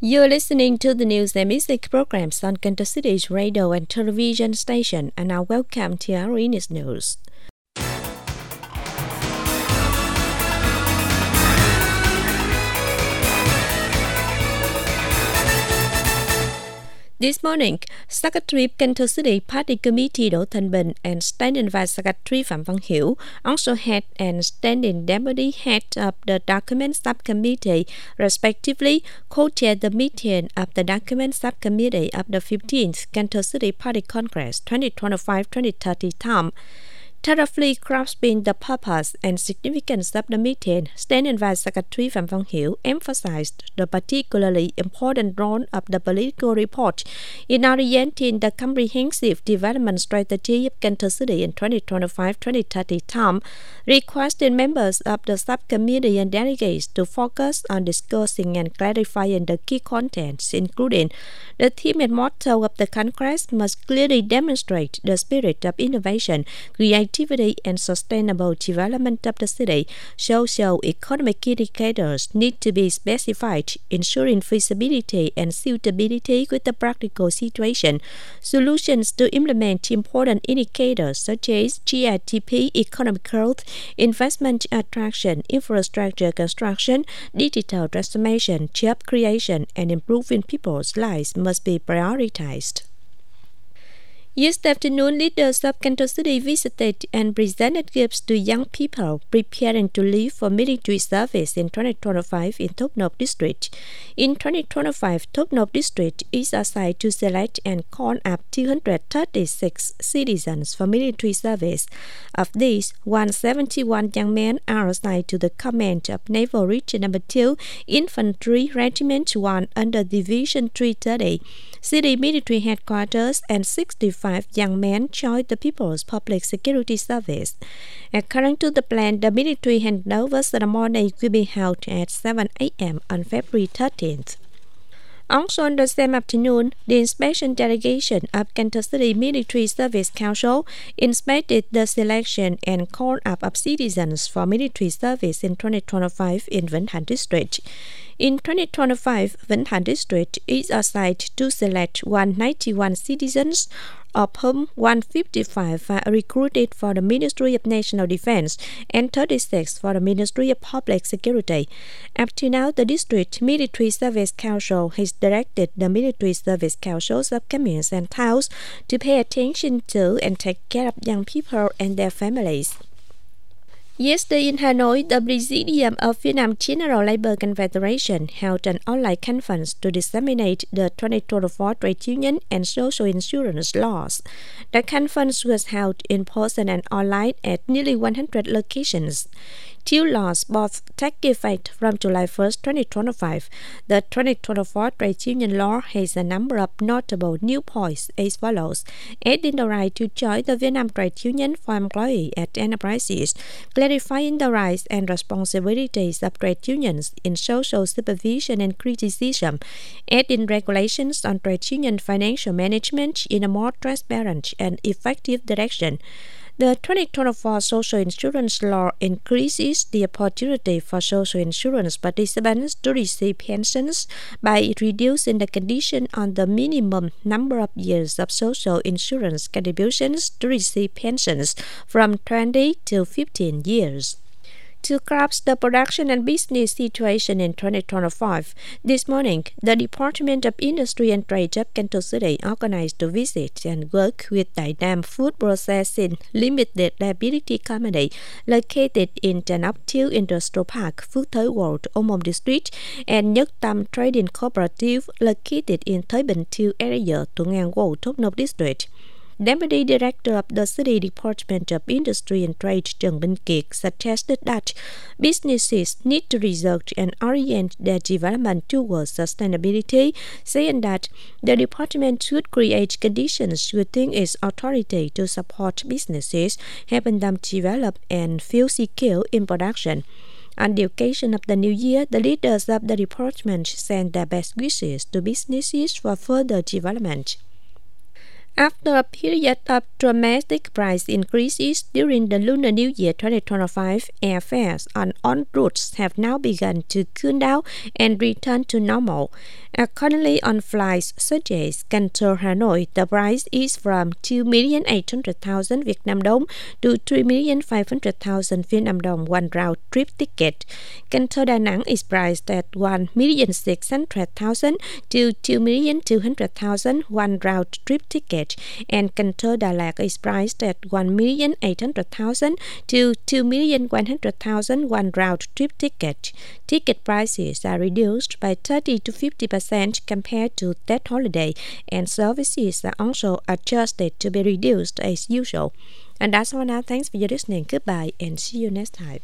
You're listening to the news and music programs on Kansas City's radio and television station, and now welcome to our news. This morning, Secretary Kansas City Party Committee Đỗ Thanh Bình and Standing Vice Secretary Phạm Văn Hiểu, also head and standing deputy head of the Document Subcommittee, respectively, co-chaired the meeting of the Document Subcommittee of the 15th Kansas City Party Congress 2025-2030 term. Thoroughly grasping the purpose and significance of the meeting, Standing Vice Secretary Phạm Văn Hiểu emphasized the particularly important role of the political report in orienting the comprehensive development strategy of Kansas City in 2025-2030 term, requesting members of the subcommittee and delegates to focus on discussing and clarifying the key contents, including the theme and motto of the Congress must clearly demonstrate the spirit of innovation, creativity, and sustainable development of the city. Socio-economic indicators need to be specified, ensuring feasibility and suitability with the practical situation. Solutions to implement important indicators such as GDP, economic growth, investment attraction, infrastructure construction, digital transformation, job creation, and improving people's lives must be prioritized. Yesterday afternoon, leaders of Kansas City visited and presented gifts to young people preparing to leave for military service in 2025 in Thốt Nốt District. In 2025, Thốt Nốt District is assigned to select and call up 236 citizens for military service. Of these, 171 young men are assigned to the command of Naval Region No. 2 Infantry Regiment 1 under Division 330, City Military Headquarters, and 65 young men joined the People's Public Security Service. According to the plan, the military handover ceremony will be held at 7 a.m. on February 13th. Also on the same afternoon, the inspection delegation of Kansas City Military Service Council inspected the selection and call-up of citizens for military service in 2025 in Vĩnh Hành District. In 2025, Vĩnh Hành District is assigned to select 191 citizens, of whom 155 are recruited for the Ministry of National Defense and 36 for the Ministry of Public Security. Up to now, the District Military Service Council has directed the Military Service Councils of communes and towns to pay attention to and take care of young people and their families. Yesterday in Hanoi, the Presidium of Vietnam General Labor Confederation held an online conference to disseminate the 2024 trade union and social insurance laws. The conference was held in person and online at nearly 100 locations. Two laws both take effect from July 1st, 2025. The 2024 trade union law has a number of notable new points as follows: adding the right to join the Vietnam Trade Union for employees at enterprises, clarifying the rights and responsibilities of trade unions in social supervision and criticism, adding regulations on trade union financial management in a more transparent and effective direction. The 2024 Social Insurance Law increases the opportunity for social insurance participants to receive pensions by reducing the condition on the minimum number of years of social insurance contributions to receive pensions from 20 to 15 years. To grasp the production and business situation in 2025, this morning, the Department of Industry and Trade of Kansas City organized a visit and work with Đại Nam Food Processing Limited Liability Company located in Trần Ốc Chiêu Industrial Park, Phước Thới World, Ô Môn District, and Nhất Tâm Trading Cooperative located in Thới Bình 2 area, Thuận An World, Thốt Nốt District. Deputy Director of the City Department of Industry and Trade, Trần Minh Kiệt, suggested that businesses need to research and orient their development towards sustainability, saying that the department should create conditions within its authority to support businesses, helping them develop and feel secure in production. On the occasion of the new year, the leaders of the department sent their best wishes to businesses for further development. After a period of dramatic price increases during the Lunar New Year 2025, airfares on routes have now begun to cool down and return to normal. Accordingly, on flights such as Cần Thơ Hanoi, the price is from 2,800,000 Vietnam dong to 3,500,000 Vietnam dong one round trip ticket. Cần Thơ Đà Nẵng is priced at 1,600,000 to 2,200,000 one round trip ticket, and Cần Thơ Đà Lạt is priced at 1,800,000 to 2,100,000 one round trip ticket. Ticket prices are reduced by 30 to 50% compared to that holiday, and services are also adjusted to be reduced as usual. And that's all now. Thanks for your listening. Goodbye and see you next time.